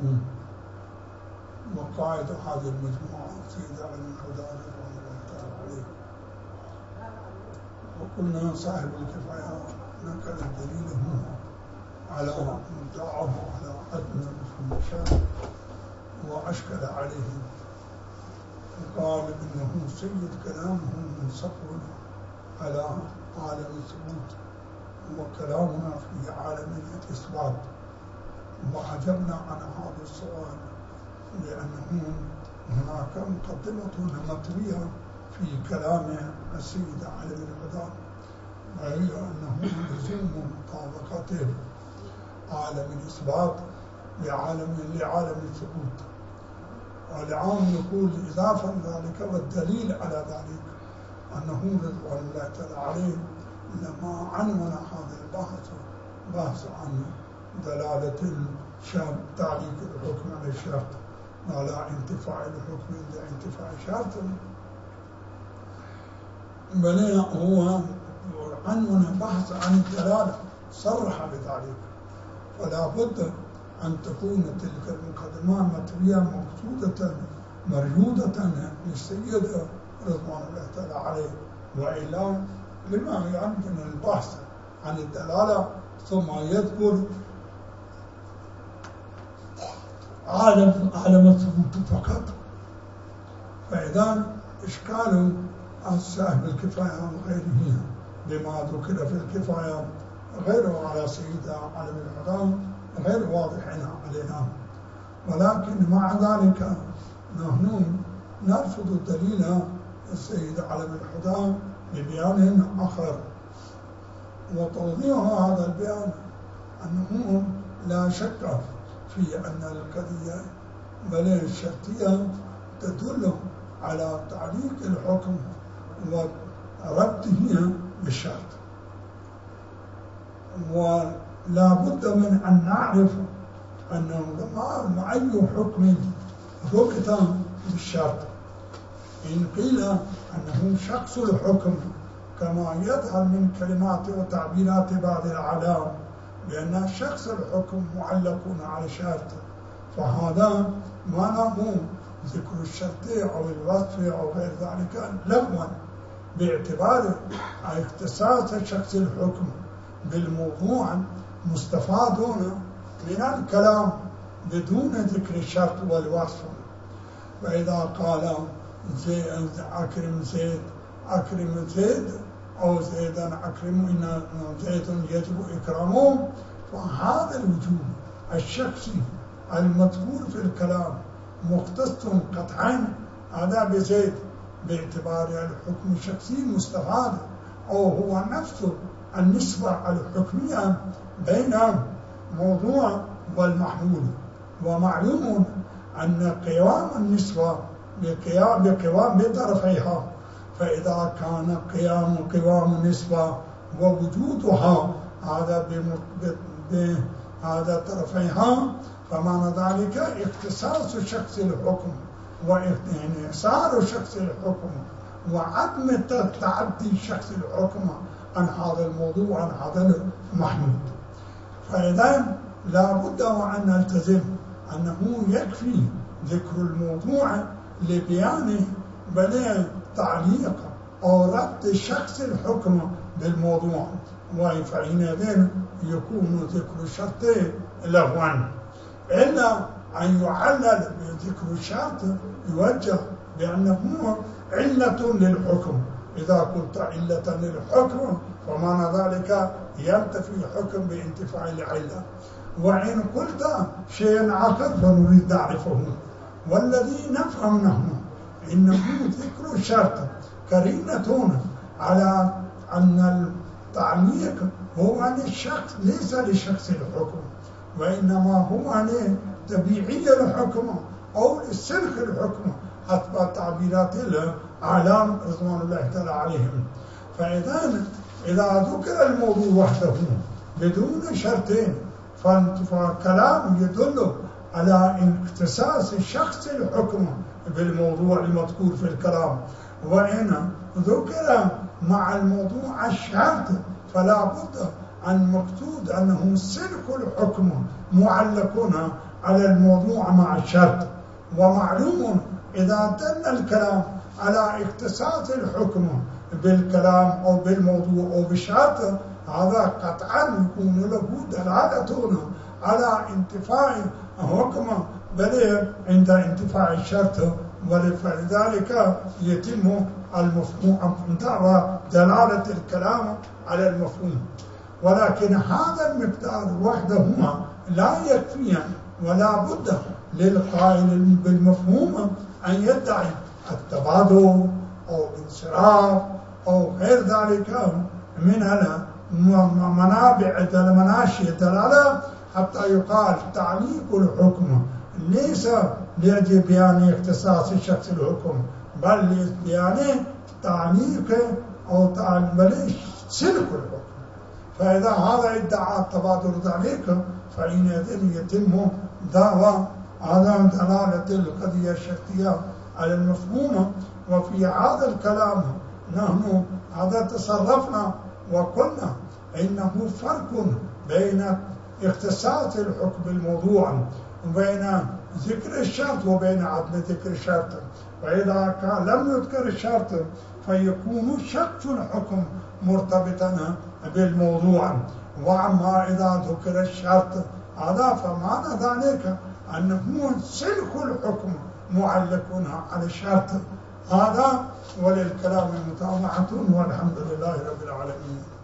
وقائد هذه المجموعة سيد علم الهدى رضوان الله تعالى عليه. وقلنا صاحب الكفاية نقل دليله على مدعاه على عدم المشاهد وأشكل عليه، وقال إنه سيد كلامه منصب على عالم الثبوت وكلامنا في عالم الإثبات. وعجبنا عن هذا السؤال لأنه هناك مقدمة نمطية في كلام السيد علي بن الهدى، وهي أنه لزوم مطابقة عالم الإثبات لعالم الثبوت. والعام يقول إضافة ذلك والدليل على ذلك أنه رضوان الله تعالى عليه لما عنون هذا البحث بحث عن دلالة الشرط تعليق الحكم على الشرط وعلى انتفاع الحكم عند انتفاع شرط، بل هو عنون بحث عن الدلالة صرح بذلك. فلا بد أن تكون تلك المقدمة متوية مقصودة مريودة للسيد رضوان الله تعالى عليه، وإلا لما يمكن البحث عن الدلالة ثم يذكر عالم الثبوت فقط. فإذا إشكال صاحب الكفاية وغيره بما ذكر في الكفاية غير على سيد علي بن الهدى غير واضح علينا، ولكن مع ذلك نحن نرفض الدليل السيد علي بن الهدى ببيان آخر. وتوضيح هذا البيان أنه لا شك في أن القضية بل الشرطية تدل على تعليق الحكم وربطه بالشرط، ولا بد من أن نعرف أنه مع أي حكم ربط بالشرط. إن قيل أنه شخص الحكم كما يظهر من كلمات وتعبيرات بعض العلام بأن شخص الحكم معلق على شرط، فهذا ما له ذكر الشرط أو الوصف أو غير ذلك لغوا، باعتبار اختصاص شخص الحكم بالموضوع مستفادون من الكلام بدون ذكر الشرط والوصف. فإذا قال أكرم زيد أو زيدا أكرم إن زيد يجب إكرامه، فهذا الوجوب الشخصي المذكور في الكلام مختص قطعا هذا بزيد باعتبار الحكم الشخصي مستفاد، أو هو نفس النسبة الحكمية بين موضوع والمحمول. ومعلوم أن قوام النسبة بقوام بطرفيها، فإذا كان قوام النسبة ووجودها هذا طرفيها، فمعنى ذلك اختصاص شخص الحكم وإنحصار شخص الحكم وعدم تعدي شخص الحكم عن هذا الموضوع عن هذا المحمود. فإذا لا بد وأن نلتزم أنه يكفي ذكر الموضوع لبيان بل تعليق أو ربط شخص الحكم بالموضوع، فحينئذ يكون ذكر الشرط لغوا. إلا أن يعلل بذكر الشرط يوجه بأنه علة للحكم. إذا قلت علة للحكم فمعنى ذلك ينتفي الحكم بانتفاع العلة، وإن قلت شيئا آخر فنريد نعرفه. والذي نفهم نحن إنه ذكر الشرط قرينة على أن التعليق هو للشخص ليس لشخص الحكم، وإنما هو لطبيعي الحكم أو لسلك الحكم حسب تعبيرات الأعلام رضوان الله تعالى عليهم. فإذا ذكر الموضوع وحده بدون شرطين فالكلام يدل على اختصاص شخص الحكم بالموضوع المذكور في الكلام. وإن ذكر مع الموضوع الشرط فلا بد أن مقصود أنه سلك الحكم معلقون على الموضوع مع الشرط. ومعلوم إذا دل الكلام على اختصاص الحكم بالكلام أو بالموضوع أو بالشرط، هذا قطعا يكون له دلالة على انتفاء حكم بل عند انتفاء الشرط، ولذلك يتم المفهوم دلالة الكلام على المفهوم. ولكن هذا المقدار وحدهما لا يكفي، ولا بد للقائل بالمفهوم أن يدعي التبادل أو الانصراف أو غير ذلك من مناشئ الدلالة، حتى يقال تعليق الحكم ليس لأجل بيان اختصاص الشخص الحكم، بل لبيان تعليق أو سلك الحكم. فإذا هذا ادعى التبادل ذلك، فإنئذ يتم دعوى عدم دلالة القضية الشرطية على المفهوم. وفي هذا الكلام نحن هذا تصرفنا وقلنا إنه فرق بين اختصاص الحكم بالموضوع وبين ذكر الشرط وبين عدم ذكر الشرط. وإذا كان لم يذكر الشرط فيكون شخص الحكم مرتبطا بالموضوع. وأما إذا ذكر الشرط هذا فمعنى ذلك أنه سلك الحكم معلق على الشرط. هذا وللكلام متابعة، والحمد لله رب العالمين.